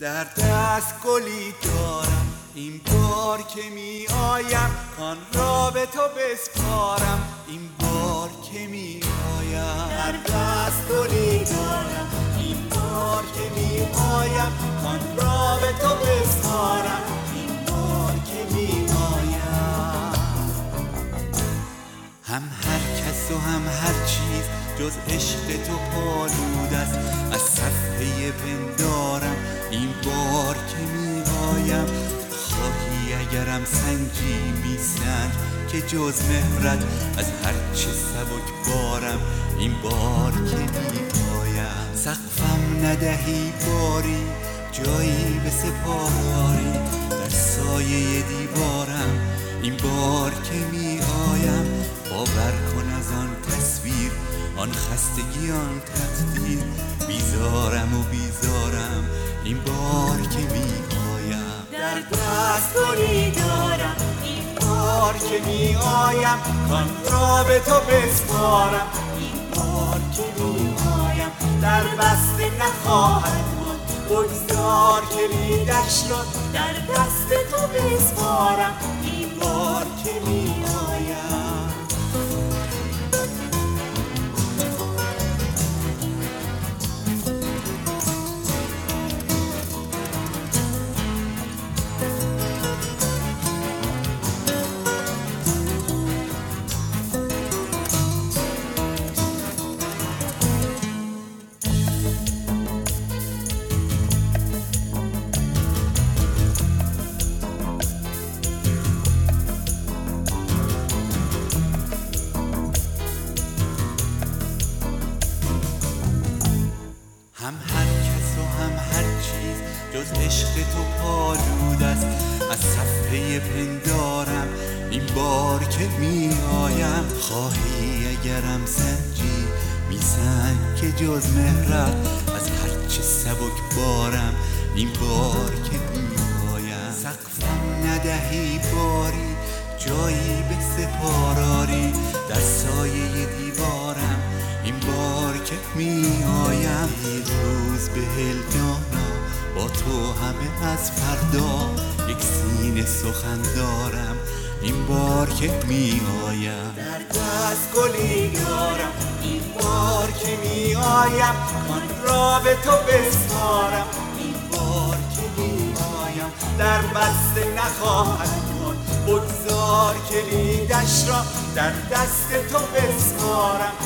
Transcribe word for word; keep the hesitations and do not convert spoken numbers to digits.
در دست گلی دارم این بار که می آیم کان را به تو بسپارم این بار که می آیم در دست گلی دارم این بار که می آیم کان را به تو بسپارم این بار که می آیم هم هر کس و هم هر چیز جز عشق تو پالود است از صفحه پندارم این بار که می آیم خواهی اگرم سنجی می سنج که جز مهرت از هر چه سبک بارم این بار که می آیم سقفم ندهی باری جایی به سپاری در سایه دیوارم این بار که می آیم باور کن از آن تصویر آن خستگی آن تقدیر بیزارم و بیزارم این بار که می آیم در دست گلی دارم این بار که می آیم کان را به تو بسپارم این بار که می آیم در بسته نخواهد ماند بگذار کلیدش را در دست تو بسپارم این بار که می آیم هم هر کس و هم هر چیز جز عشق تو پالود است از صفحه پندارم این بار که می آیم خواهی اگرم سنجی می سنج که جز مهرت از هر چه سبک بارم این بار که می آیم سقفم ندهی باری جایی به سپاراری در سایه دیوارم این بار که می آیم روز به هلدانا با تو همه از فردا یک سینه سخن دارم این بار که می آیم در دست گلی دارم این بار که می آیم کان را به تو بسپارم این بار که می آیم در بسته نخواهد ماند بگذار کلیدش را در دست تو بسپارم